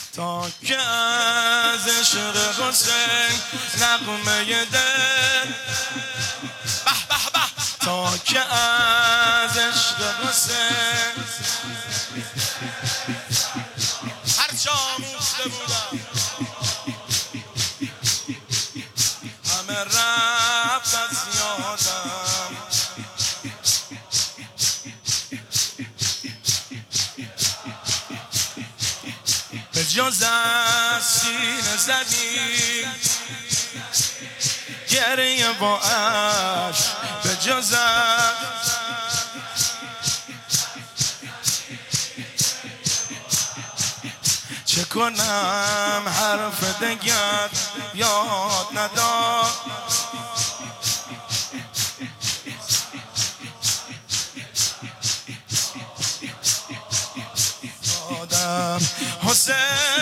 تا که از عشق حسین نغمه دل به به به تا که از عشق حسین هر جا موخته بودم همه رفت از یادم به جز از سینه زدی گریه با عشق به جز چه کنم حرف دگر یاد ندار حسین